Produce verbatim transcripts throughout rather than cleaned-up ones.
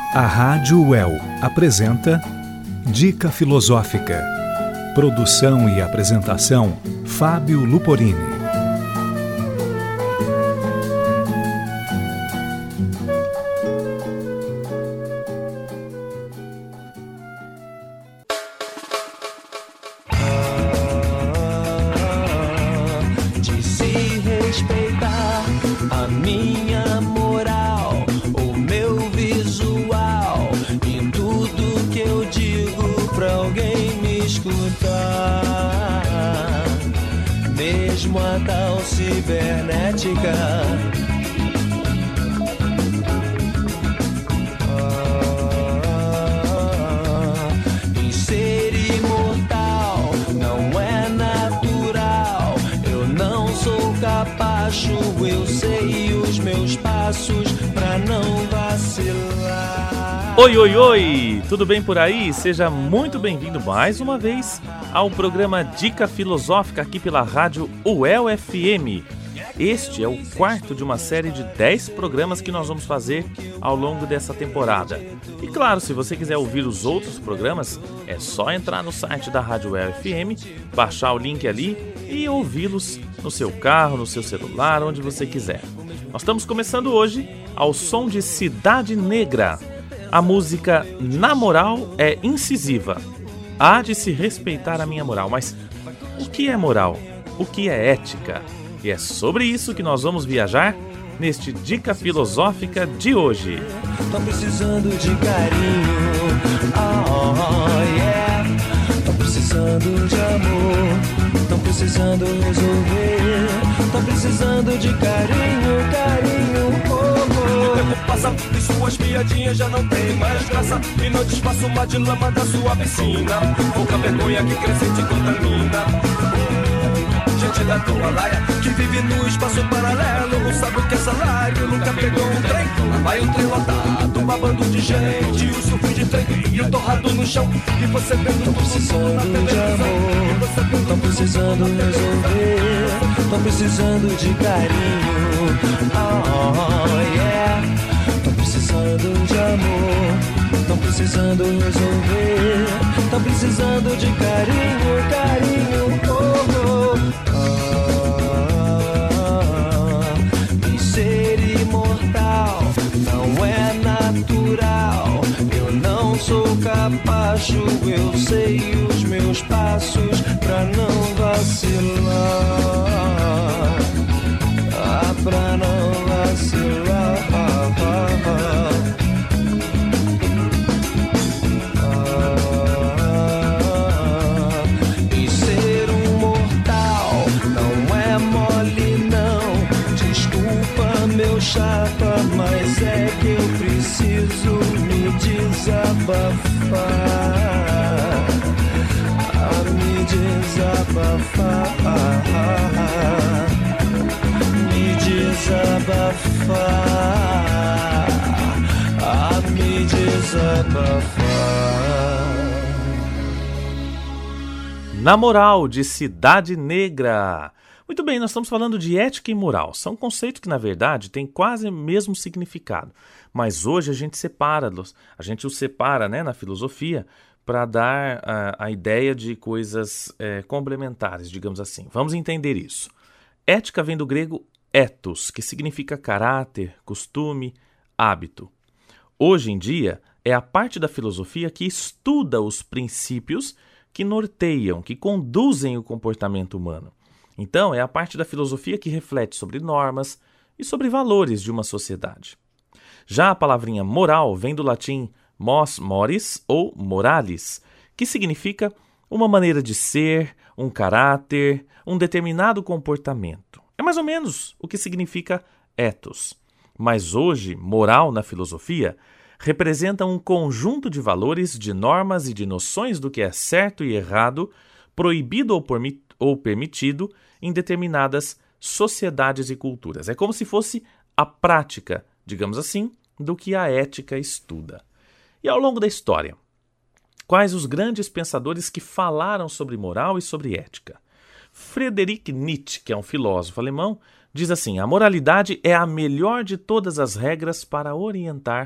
A Rádio U E L apresenta Dica Filosófica. Produção e apresentação, Fábio Luporini. Mesmo a tal cibernética, ah, em ser imortal não é natural. Eu não sou capacho, eu sei os meus passos pra não vacilar. Oi, oi, oi! Tudo bem por aí? Seja muito bem-vindo mais uma vez ao programa Dica Filosófica aqui pela rádio U E L F M. Este é o quarto de uma série de dez programas que nós vamos fazer ao longo dessa temporada. E claro, se você quiser ouvir os outros programas, é só entrar no site da rádio U E L F M, baixar o link ali e ouvi-los no seu carro, no seu celular, onde você quiser. Nós estamos começando hoje ao som de Cidade Negra. A música Na Moral é incisiva. Há de se respeitar a minha moral, mas o que é moral? O que é ética? E é sobre isso que nós vamos viajar neste Dica Filosófica de hoje. Tô precisando de carinho, oh yeah. Tô precisando de amor, tô precisando resolver. Tô precisando de carinho, carinho, oh, oh. O tempo passa e suas piadinhas já não tem mais graça. E não desfaço uma de lama da sua piscina. Pouca vergonha que cresce e te contamina. Gente da tua laia, que vive no espaço paralelo, não sabe o que é salário, nunca pegou um trem. Lá vai um trem lotado, babando de gente, o surf de trem e o torrado no chão. E você vendo tudo precisando de amor, tô precisando resolver. Tô precisando de carinho, oh yeah. Tô precisando de amor, tô precisando resolver. Tô precisando de carinho, carinho, oh, oh. Ah, e ser imortal não é natural. Eu não sou capacho, eu sei os meus passos pra não vacilar. Ah, pra não vacilar. Chapa, mas é que eu preciso me desabafar, ah, me desabafar, me desabafar, ah, me desabafar. Na Moral, de Cidade Negra. Muito bem, nós estamos falando de ética e moral. São conceitos que, na verdade, têm quase o mesmo significado. Mas hoje a gente separa-los, a gente os separa, né, na filosofia para dar a, a ideia de coisas é, complementares, digamos assim. Vamos entender isso. Ética vem do grego ethos, que significa caráter, costume, hábito. Hoje em dia, é a parte da filosofia que estuda os princípios que norteiam, que conduzem o comportamento humano. Então, é a parte da filosofia que reflete sobre normas e sobre valores de uma sociedade. Já a palavrinha moral vem do latim mos moris ou moralis, que significa uma maneira de ser, um caráter, um determinado comportamento. É mais ou menos o que significa ethos. Mas hoje, moral na filosofia representa um conjunto de valores, de normas e de noções do que é certo e errado, proibido ou permitido, ou permitido em determinadas sociedades e culturas. É como se fosse a prática, digamos assim, do que a ética estuda. E ao longo da história, quais os grandes pensadores que falaram sobre moral e sobre ética? Friedrich Nietzsche, que é um filósofo alemão, diz assim: a moralidade é a melhor de todas as regras para orientar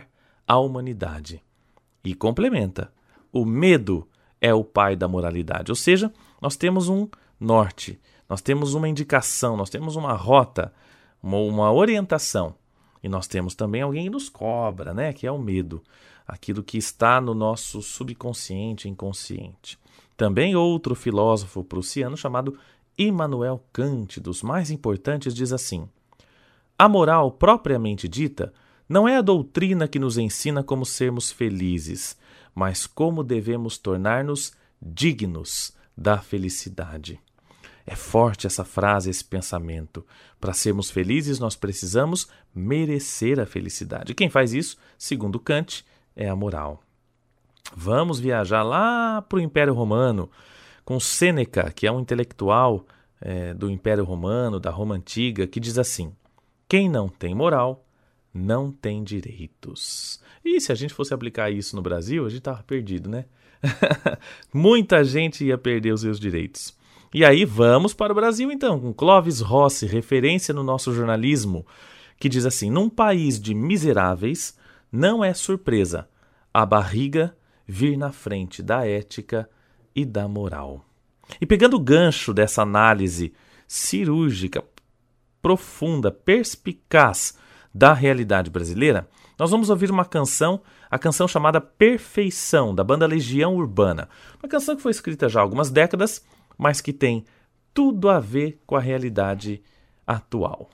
a humanidade. E complementa, o medo é o pai da moralidade. Ou seja, nós temos um norte, nós temos uma indicação, nós temos uma rota, uma, uma orientação. E nós temos também alguém que nos cobra, né? Que é o medo, aquilo que está no nosso subconsciente, inconsciente. Também outro filósofo prussiano chamado Immanuel Kant, dos mais importantes, diz assim: a moral propriamente dita não é a doutrina que nos ensina como sermos felizes, mas como devemos tornar-nos dignos da felicidade. É forte essa frase, esse pensamento. Para sermos felizes, nós precisamos merecer a felicidade. Quem faz isso, segundo Kant, é a moral. Vamos viajar lá para o Império Romano, com Sêneca, que é um intelectual é, do Império Romano, da Roma Antiga, que diz assim: quem não tem moral, não tem direitos. E se a gente fosse aplicar isso no Brasil, a gente estava perdido, né? Muita gente ia perder os seus direitos. E aí vamos para o Brasil então, com Clóvis Rossi, referência no nosso jornalismo, que diz assim: num país de miseráveis, não é surpresa a barriga vir na frente da ética e da moral. E pegando o gancho dessa análise cirúrgica, profunda, perspicaz da realidade brasileira, nós vamos ouvir uma canção, a canção chamada Perfeição, da banda Legião Urbana. Uma canção que foi escrita já há algumas décadas, mas que tem tudo a ver com a realidade atual.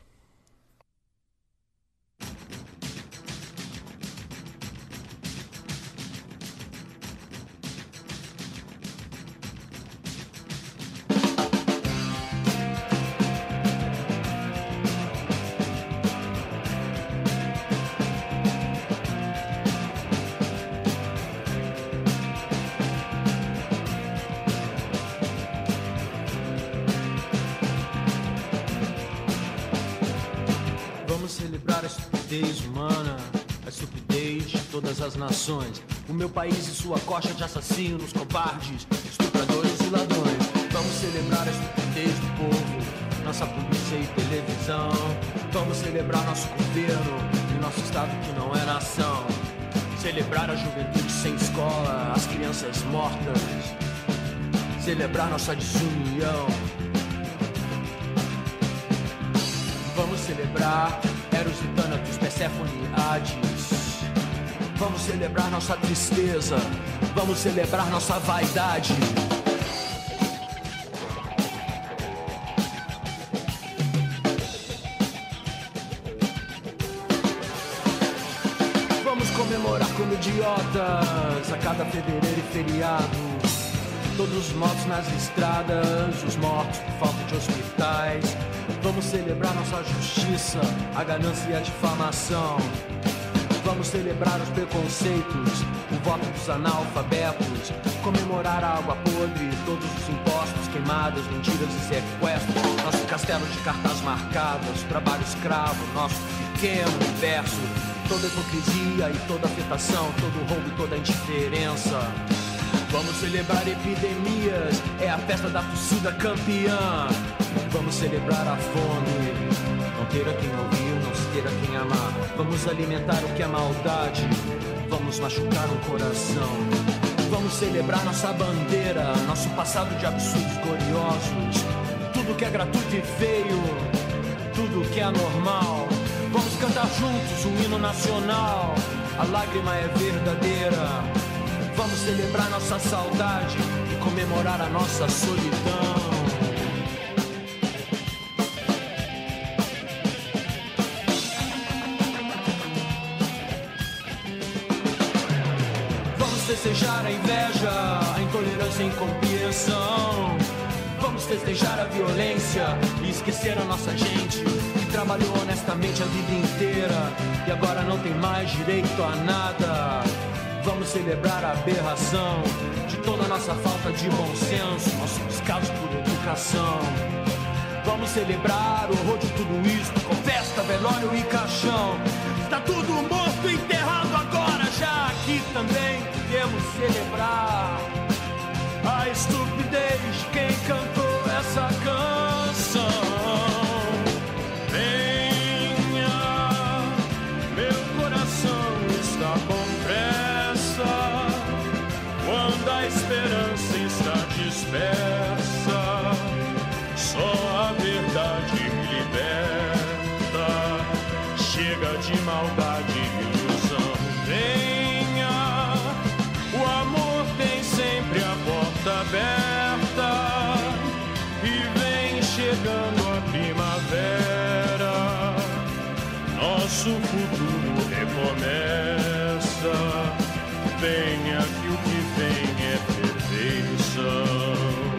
Celebrar a estupidez humana, a estupidez de todas as nações. O meu país e sua coxa de assassinos, cobardes, estupradores e ladrões. Vamos celebrar a estupidez do povo, nossa polícia e televisão. Vamos celebrar nosso governo e nosso estado que não é nação. Celebrar a juventude sem escola, as crianças mortas. Celebrar nossa desunião. Vamos celebrar Eros e Thanatos, Perséfone e Hades. Vamos celebrar nossa tristeza. Vamos celebrar nossa vaidade. Vamos comemorar como idiotas a cada fevereiro e feriado. Todos os mortos nas estradas, os mortos por falta de hospitais. Vamos celebrar nossa justiça, a ganância e a difamação. Vamos celebrar os preconceitos, o voto dos analfabetos. Comemorar a água podre, todos os impostos, queimadas, mentiras e sequestros. Nosso castelo de cartas marcadas, trabalho escravo, nosso pequeno universo. Toda hipocrisia e toda afetação, todo roubo e toda indiferença. Vamos celebrar epidemias, é a festa da torcida campeã. Vamos celebrar a fome, não ter a quem ouvir, não se ter a quem amar. Vamos alimentar o que é maldade, vamos machucar um coração. Vamos celebrar nossa bandeira, nosso passado de absurdos gloriosos. Tudo que é gratuito e feio, tudo que é anormal. Vamos cantar juntos um hino nacional, a lágrima é verdadeira. Vamos celebrar nossa saudade e comemorar a nossa solidão. Vamos festejar a inveja, a intolerância e a incompreensão. Vamos festejar a violência e esquecer a nossa gente que trabalhou honestamente a vida inteira e agora não tem mais direito a nada. Vamos celebrar a aberração de toda a nossa falta de bom senso, nossos descasos por educação. Vamos celebrar o horror de tudo isso, com festa, velório e caixão. Está tudo morto e enterrado agora, já aqui também podemos celebrar a estupidez de quem cantou essa canção. Venha, meu coração está bom. dispersa. Só a verdade me liberta. Chega de maldade e ilusão. Venha, o amor tem sempre a porta aberta. E vem chegando a primavera. Nosso futuro recomeça. Venha que o que vem é perfeição.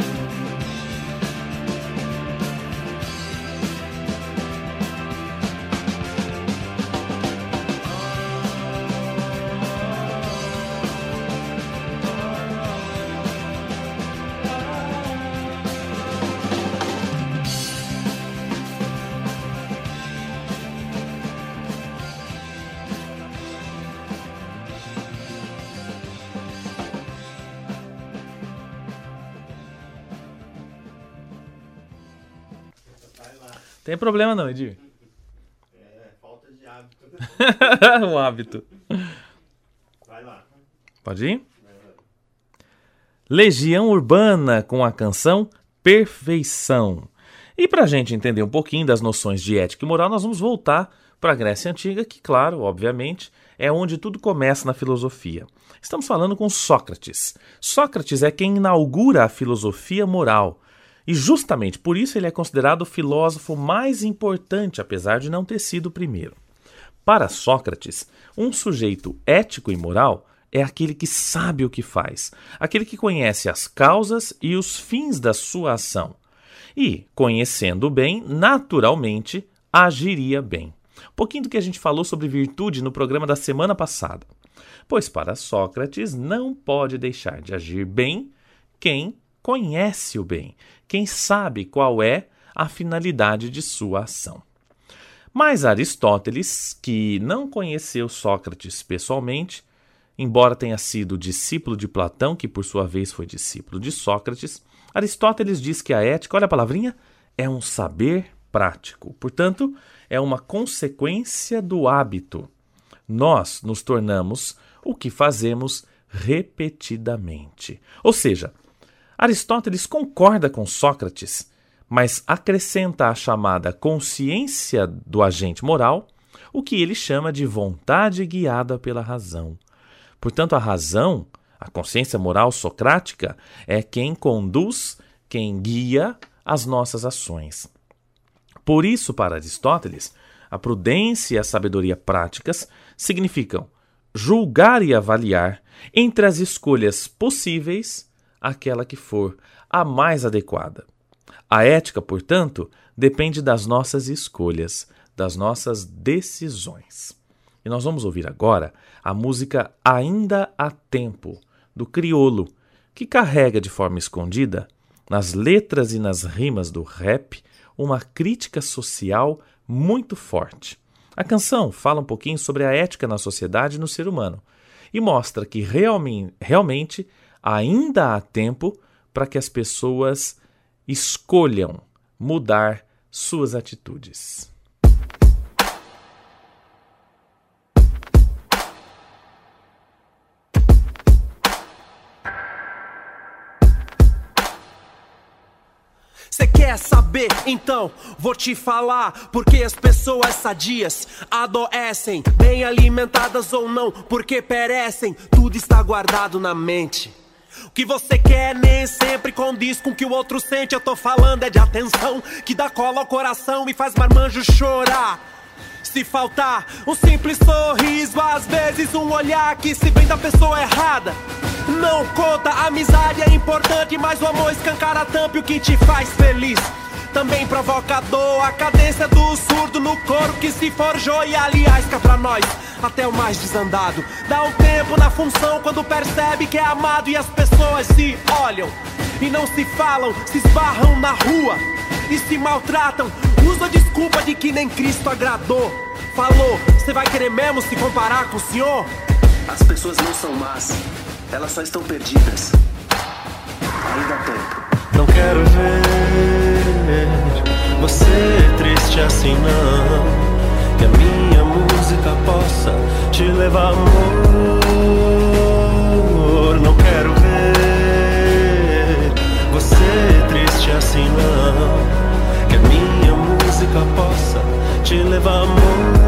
Tem problema não, Edir? É, falta de hábito. Um hábito. Vai lá. Pode ir? Legião Urbana com a canção Perfeição. E para a gente entender um pouquinho das noções de ética e moral, nós vamos voltar para a Grécia Antiga, que, claro, obviamente, é onde tudo começa na filosofia. Estamos falando com Sócrates. Sócrates é quem inaugura a filosofia moral. E justamente por isso ele é considerado o filósofo mais importante, apesar de não ter sido o primeiro. Para Sócrates, um sujeito ético e moral é aquele que sabe o que faz, aquele que conhece as causas e os fins da sua ação. E, conhecendo bem, naturalmente, agiria bem. Um pouquinho do que a gente falou sobre virtude no programa da semana passada. Pois para Sócrates não pode deixar de agir bem quem conhece o bem, quem sabe qual é a finalidade de sua ação. Mas Aristóteles, que não conheceu Sócrates pessoalmente, embora tenha sido discípulo de Platão, que por sua vez foi discípulo de Sócrates, Aristóteles diz que a ética, olha a palavrinha, é um saber prático. Portanto, é uma consequência do hábito. Nós nos tornamos o que fazemos repetidamente. Ou seja, Aristóteles concorda com Sócrates, mas acrescenta à chamada consciência do agente moral o que ele chama de vontade guiada pela razão. Portanto, a razão, a consciência moral socrática, é quem conduz, quem guia as nossas ações. Por isso, para Aristóteles, a prudência e a sabedoria práticas significam julgar e avaliar entre as escolhas possíveis aquela que for a mais adequada. A ética, portanto, depende das nossas escolhas, das nossas decisões. E nós vamos ouvir agora a música Ainda há Tempo, do Criolo, que carrega de forma escondida, nas letras e nas rimas do rap, uma crítica social muito forte. A canção fala um pouquinho sobre a ética na sociedade e no ser humano, e mostra que realmente, realmente ainda há tempo para que as pessoas escolham mudar suas atitudes. Cê quer saber? Então vou te falar. Porque as pessoas sadias adoecem, bem alimentadas ou não, porque perecem. Tudo está guardado na mente. O que você quer nem sempre condiz com o que o outro sente. Eu tô falando é de atenção, que dá cola ao coração e faz marmanjo chorar. Se faltar um simples sorriso, às vezes um olhar que se vem da pessoa errada, não conta. A amizade é importante, mas o amor escancara tampa o que te faz feliz. Também provoca dor, a cadência do surdo no coro que se forjou. E aliás, cá pra nós, até o mais desandado dá um tempo na função quando percebe que é amado. E as pessoas se olham e não se falam, se esbarram na rua e se maltratam. Usa a desculpa de que nem Cristo agradou. Falou, você vai querer mesmo se comparar com o Senhor? As pessoas não são más, elas só estão perdidas. Ainda há tempo. Não quero ver você triste assim não. Que a minha música possa te levar amor. Não quero ver você você triste assim não. Que a minha música possa te levar, amor.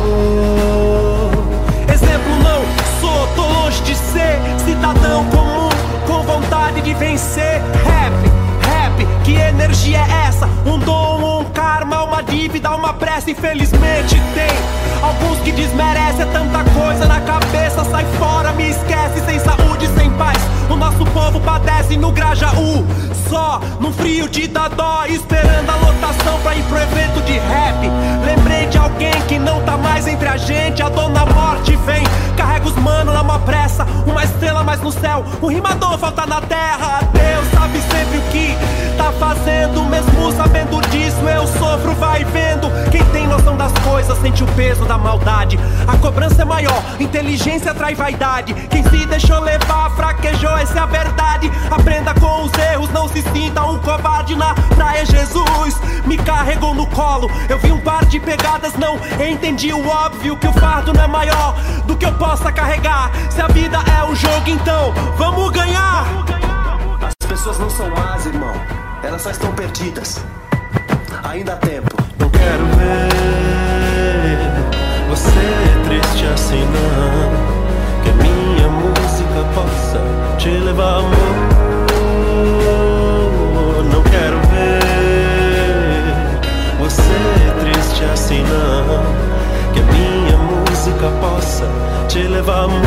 Exemplo não sou, tô longe de ser cidadão comum, com vontade de vencer. Rap, rap, que energia é essa? Um dom, um karma, uma dívida, uma pressa. Infelizmente tem alguns que desmerecem, é tanta coisa na cabeça. Sai fora, me esquece, sem saúde, sem paz. O nosso povo padece no Grajaú, só num frio de dar dó, esperando a lotação pra ir pro evento de rap. Lembrei de alguém que não tá mais entre a gente. A dona morte vem, carrega os mano numa pressa. Uma estrela mais no céu, um rimador falta na terra. Deus sabe sempre o que tá fazendo, mesmo sabendo disso eu sofro, vai vendo. Quem tem noção das coisas sente o peso da maldade. A cobrança é maior, inteligência atrai vaidade. Quem se deixou levar fraquejou, essa é a verdade. Aprenda com os erros, não se sinta um covarde. Na praia Jesus me carregou no colo, eu vi um par de pegadas, não entendi o óbvio, que o fardo não é maior do que eu possa carregar. Se a vida é um jogo, então vamos ganhar. As pessoas não são más, irmão, elas só estão perdidas. Ainda há tempo. Não quero ver você triste assim não. Que a minha música possa te levar, amor. Não quero ver você triste assim não. Que a minha música possa te levar, amor.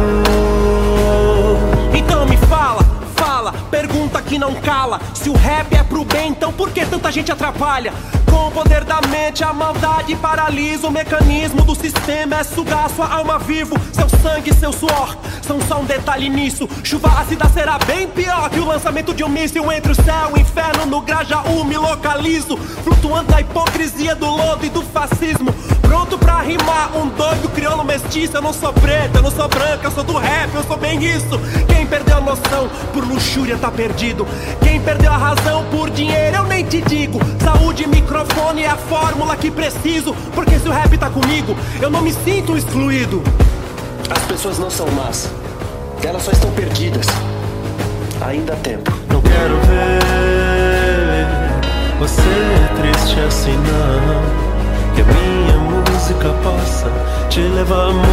Então me fala, fala, pergunta que não cala. Se o rap é pro bem, então por que tanta gente atrapalha? Com o poder da mente, a maldade paralisa. O mecanismo do sistema é sugar sua alma vivo. Seu sangue, seu suor são só um detalhe nisso. Chuva ácida será bem pior que o lançamento de um míssil. Entre o céu e o inferno, no Grajaú me localizo, flutuando na hipocrisia do lodo e do fascismo. Pronto pra rimar, um doido crioulo mestiço. Eu não sou preto, eu não sou branco, eu sou do rap, eu sou bem isso. Quem perdeu a noção por luxúria tá perdido. Quem perdeu a razão por dinheiro eu nem te digo. Saúde e microfone é a fórmula que preciso, porque se o rap tá comigo, eu não me sinto excluído. As pessoas não são más, elas só estão perdidas. Ainda há tempo. Não quero ver você triste assim não. Que a minha música possa te levar, amor.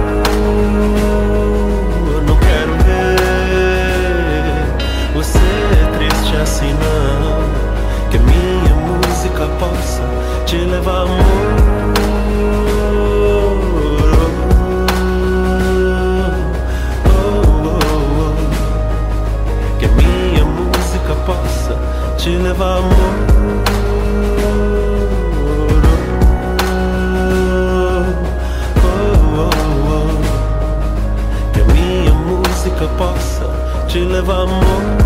Não quero ver você triste assim não. Que a minha música possa te levar, amor. Oh, oh, oh. Que a minha música possa te levar, amor. Que possa te levar, amor.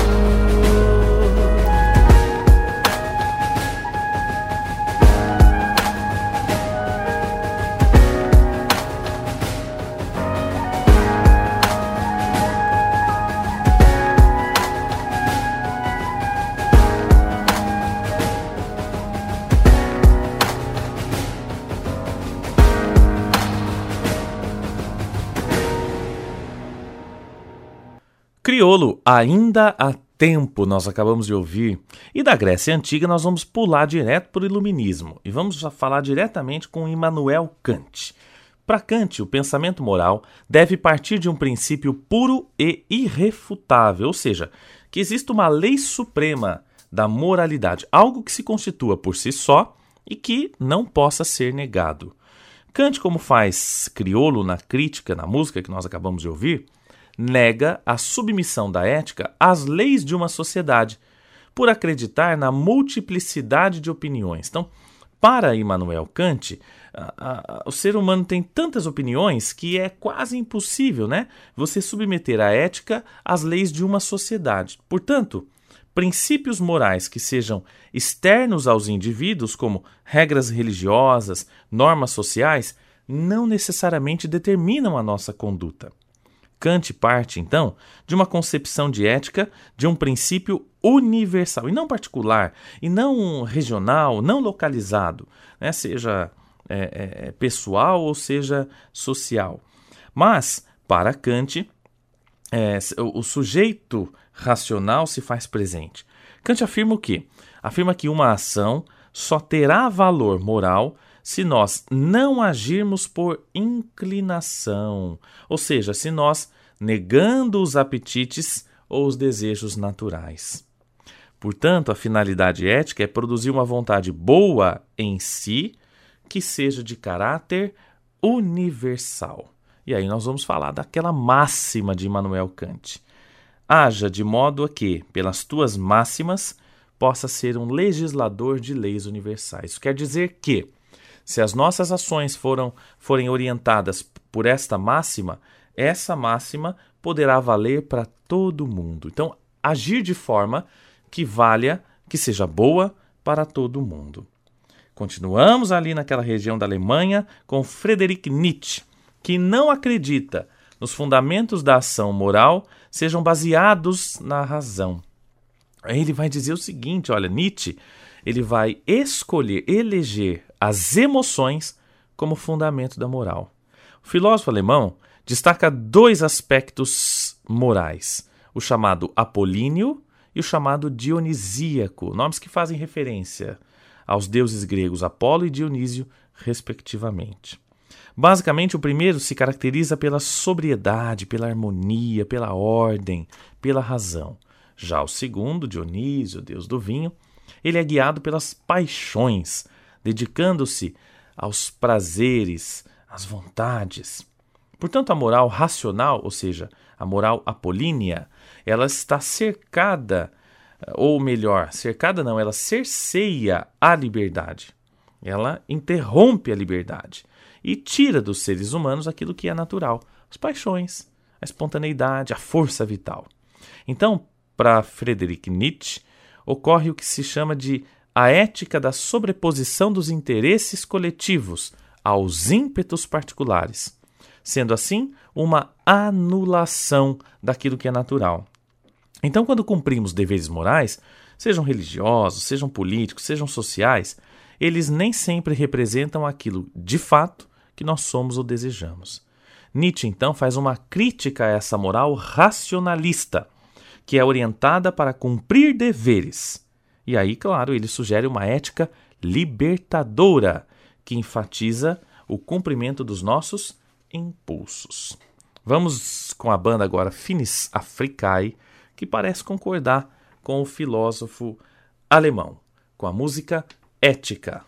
Criolo, ainda há tempo, nós acabamos de ouvir. E da Grécia Antiga nós vamos pular direto para o Iluminismo e vamos falar diretamente com Immanuel Kant. Para Kant, o pensamento moral deve partir de um princípio puro e irrefutável, ou seja, que existe uma lei suprema da moralidade, algo que se constitua por si só e que não possa ser negado. Kant, como faz Criolo na crítica, na música que nós acabamos de ouvir, nega a submissão da ética às leis de uma sociedade, por acreditar na multiplicidade de opiniões. Então, para Immanuel Kant, a, a, o ser humano tem tantas opiniões que é quase impossível, né, você submeter a ética às leis de uma sociedade. Portanto, princípios morais que sejam externos aos indivíduos, como regras religiosas, normas sociais, não necessariamente determinam a nossa conduta. Kant parte, então, de uma concepção de ética de um princípio universal, e não particular, e não regional, não localizado, né, seja é, é, pessoal ou seja social. Mas, para Kant, é, o, o sujeito racional se faz presente. Kant afirma o quê? Afirma que uma ação só terá valor moral se nós não agirmos por inclinação, ou seja, se nós negando os apetites ou os desejos naturais. Portanto, a finalidade ética é produzir uma vontade boa em si, que seja de caráter universal. E aí nós vamos falar daquela máxima de Immanuel Kant. Haja de modo a que, pelas tuas máximas, possa ser um legislador de leis universais. Isso quer dizer que, se as nossas ações foram, forem orientadas por esta máxima, essa máxima poderá valer para todo mundo. Então, agir de forma que valha, que seja boa para todo mundo. Continuamos ali naquela região da Alemanha com Friedrich Nietzsche, que não acredita nos fundamentos da ação moral sejam baseados na razão. Aí ele vai dizer o seguinte, olha, Nietzsche, ele vai escolher, eleger as emoções como fundamento da moral. O filósofo alemão destaca dois aspectos morais, o chamado apolíneo e o chamado dionisíaco, nomes que fazem referência aos deuses gregos Apolo e Dionísio, respectivamente. Basicamente, o primeiro se caracteriza pela sobriedade, pela harmonia, pela ordem, pela razão. Já o segundo, Dionísio, deus do vinho, ele é guiado pelas paixões, dedicando-se aos prazeres, às vontades. Portanto, a moral racional, ou seja, a moral apolínea, ela está cercada, ou melhor, cercada não, ela cerceia a liberdade. Ela interrompe a liberdade e tira dos seres humanos aquilo que é natural, as paixões, a espontaneidade, a força vital. Então, para Friedrich Nietzsche, ocorre o que se chama de a ética da sobreposição dos interesses coletivos aos ímpetos particulares, sendo assim uma anulação daquilo que é natural. Então, quando cumprimos deveres morais, sejam religiosos, sejam políticos, sejam sociais, eles nem sempre representam aquilo de fato que nós somos ou desejamos. Nietzsche, então, faz uma crítica a essa moral racionalista, que é orientada para cumprir deveres. E aí, claro, ele sugere uma ética libertadora, que enfatiza o cumprimento dos nossos impulsos. Vamos com a banda agora Finis Africae, que parece concordar com o filósofo alemão, com a música Ética.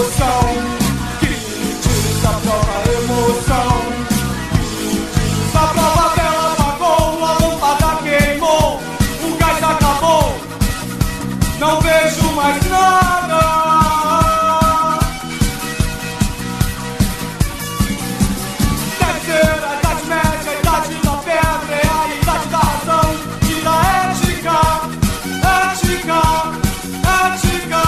emoção, que diz a prova emoção, que diz a prova dela apagou, a lâmpada queimou, o gás acabou, não vejo mais nada. Deve ser a idade média, a idade da pedra, é a idade da razão e da ética, ética, ética.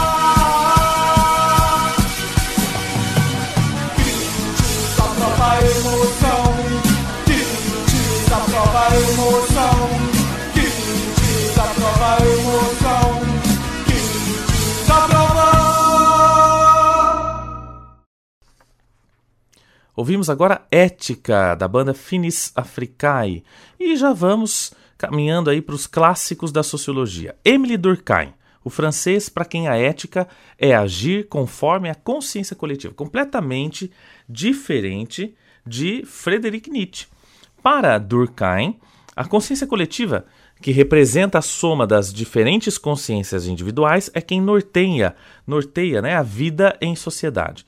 Diz a prova emoção, que diz a prova emoção, que diz a prova emoção, que diz a prova. Ouvimos agora Ética, da banda Finis Africae, e já vamos caminhando aí para os clássicos da sociologia. Émile Durkheim, o francês para quem a ética é agir conforme a consciência coletiva, completamente diferente de Friedrich Nietzsche. Para Durkheim, a consciência coletiva, que representa a soma das diferentes consciências individuais, é quem norteia, norteia né, a vida em sociedade.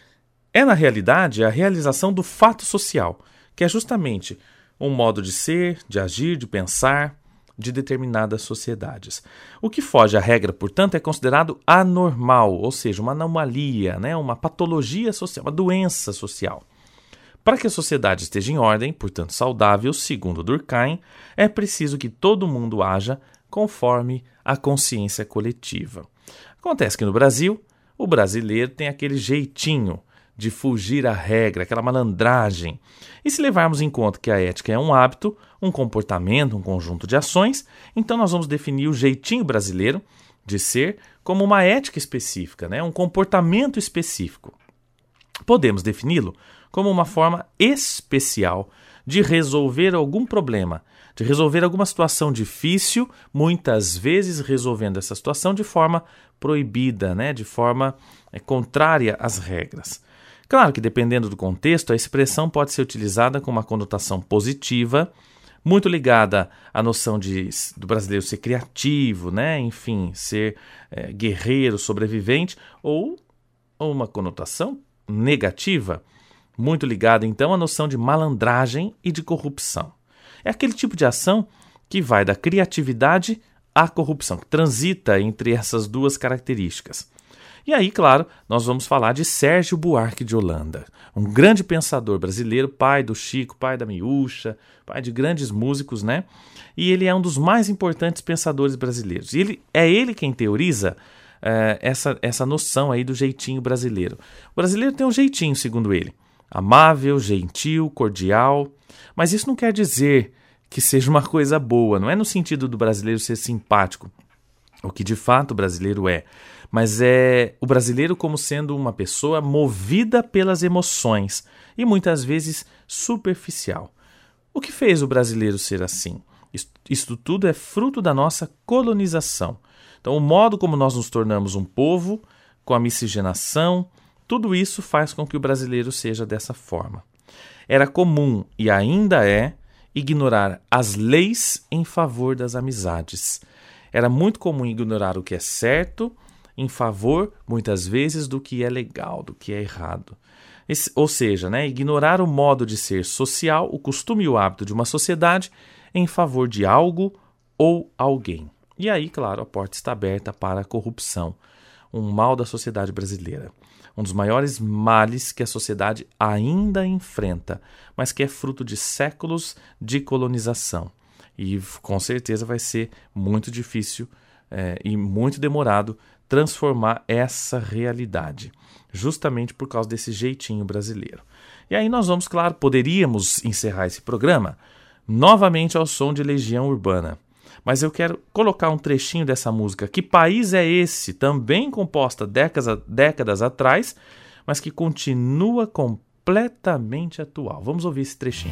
É, na realidade, a realização do fato social, que é justamente um modo de ser, de agir, de pensar de determinadas sociedades. O que foge à regra, portanto, é considerado anormal, ou seja, uma anomalia, né? Uma patologia social, uma doença social. Para que a sociedade esteja em ordem, portanto saudável, segundo Durkheim, é preciso que todo mundo haja conforme a consciência coletiva. Acontece que no Brasil, o brasileiro tem aquele jeitinho de fugir à regra, aquela malandragem. E se levarmos em conta que a ética é um hábito, um comportamento, um conjunto de ações, então nós vamos definir o jeitinho brasileiro de ser como uma ética específica, né? Um comportamento específico. Podemos defini-lo como uma forma especial de resolver algum problema, de resolver alguma situação difícil, muitas vezes resolvendo essa situação de forma proibida, né? De forma é, contrária às regras. Claro que, dependendo do contexto, a expressão pode ser utilizada com uma conotação positiva, muito ligada à noção de, do brasileiro ser criativo, né? Enfim, ser é, guerreiro, sobrevivente, ou, ou uma conotação negativa, muito ligada, então, à noção de malandragem e de corrupção. É aquele tipo de ação que vai da criatividade à corrupção, que transita entre essas duas características. E aí, claro, nós vamos falar de Sérgio Buarque de Holanda, um grande pensador brasileiro, pai do Chico, pai da Miúcha, pai de grandes músicos, né? E ele é um dos mais importantes pensadores brasileiros. E ele, é ele quem teoriza é, essa, essa noção aí do jeitinho brasileiro. O brasileiro tem um jeitinho, segundo ele, amável, gentil, cordial, mas isso não quer dizer que seja uma coisa boa, não é no sentido do brasileiro ser simpático, o que de fato o brasileiro é, mas é o brasileiro como sendo uma pessoa movida pelas emoções e muitas vezes superficial. O que fez o brasileiro ser assim? Isto, isto tudo é fruto da nossa colonização. Então, o modo como nós nos tornamos um povo, com a miscigenação, tudo isso faz com que o brasileiro seja dessa forma. Era comum, e ainda é, ignorar as leis em favor das amizades. Era muito comum ignorar o que é certo em favor, muitas vezes, do que é legal, do que é errado. Esse, ou seja, né, ignorar o modo de ser social, o costume e o hábito de uma sociedade em favor de algo ou alguém. E aí, claro, a porta está aberta para a corrupção, um mal da sociedade brasileira. Um dos maiores males que a sociedade ainda enfrenta, mas que é fruto de séculos de colonização. E com certeza vai ser muito difícil é, e muito demorado transformar essa realidade, justamente por causa desse jeitinho brasileiro. E aí nós vamos, claro, poderíamos encerrar esse programa novamente ao som de Legião Urbana. Mas eu quero colocar um trechinho dessa música. Que país é esse? Também composta décadas, décadas atrás, mas que continua completamente atual. Vamos ouvir esse trechinho.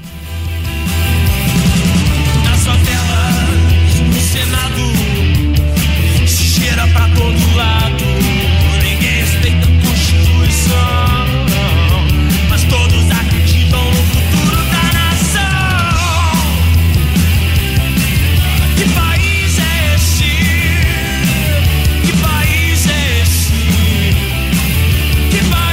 Nas favelas, no Senado, cheira pra todo lado. Ninguém respeita a Constituição, mas todos acreditam no futuro da nação. Que país é esse? Que país é esse? Que país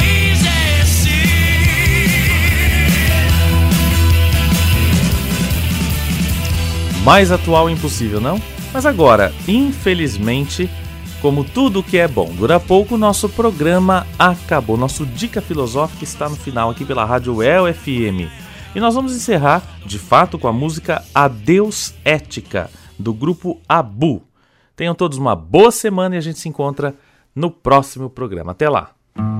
Mais atual impossível, não? Mas agora, infelizmente, como tudo que é bom dura pouco, nosso programa acabou. Nosso Dica Filosófica está no final aqui pela Rádio U E L F M. E nós vamos encerrar, de fato, com a música Adeus Ética, do grupo Abu. Tenham todos uma boa semana e a gente se encontra no próximo programa. Até lá!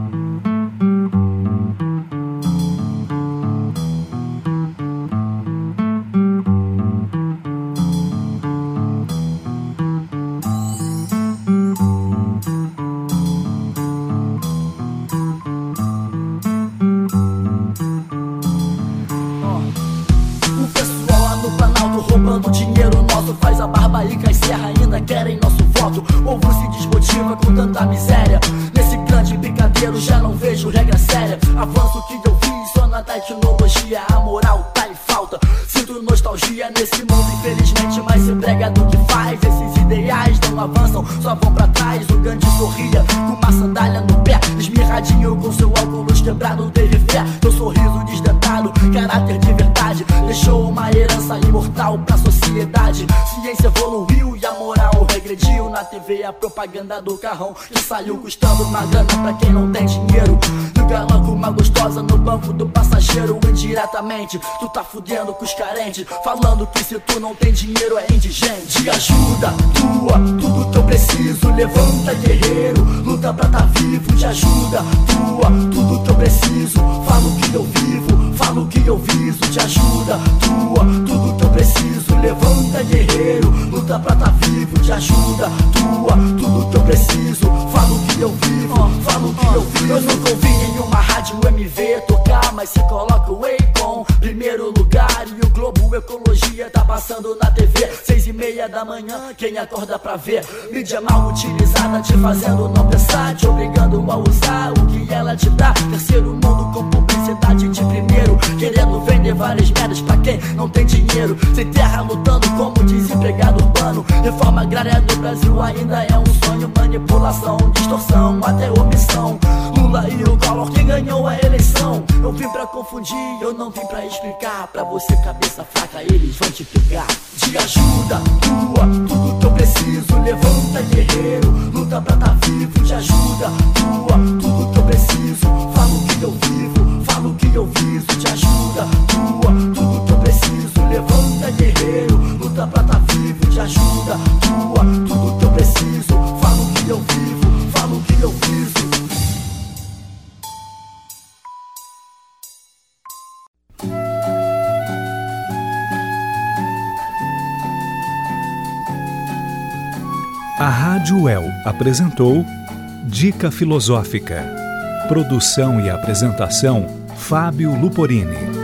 A propaganda do carrão que saiu custando uma grana pra quem não tem dinheiro. E o galã com uma gostosa no banco do passageiro. Indiretamente, tu tá fudendo com os carentes, falando que se tu não tem dinheiro é indigente. De ajuda tua, tudo que eu preciso. Levanta, guerreiro, luta pra tá vivo. De ajuda tua, tudo que eu preciso. Falo que eu vivo, falo que eu viso. De ajuda tua, tudo que eu preciso. Levanta, guerreiro, luta pra tá vivo. De ajuda tua, tudo que eu preciso. Falo que eu vivo, falo que eu vivo. Eu nunca ouvi nenhuma rádio M V tocar, mas se coloca o Akon primeiro lugar. E o Globo Ecologia tá passando na T V seis e meia da manhã, quem acorda pra ver? Mídia mal utilizada, te fazendo não pensar, te obrigando a usar o que ela te dá. Terceiro mundo com publicidade de primeiro, querendo vender várias merdas pra quem não tem dinheiro. Sem terra lutando como desempregado urbano. Reforma agrária do Brasil ainda é um sonho. Manipulação, distorção, até omissão. Lula e o Collor, quem ganhou a eleição? Eu vim pra confundir, eu não vim pra explicar. Pra você cabeça fraca, eles vão te pegar. De ajuda tua, tudo que eu preciso. Levanta, guerreiro, luta pra tá vivo. De ajuda tua, tudo que eu preciso. Falo que eu vivo, falo que eu viso. De ajuda tua, tudo que eu preciso. Levanta, guerreiro, luta pra tá vivo. De ajuda tua, tudo que eu preciso. Falo que eu vivo, falo que eu viso. A Rádio U E L apresentou Dica Filosófica. Produção e apresentação, Fábio Luporini.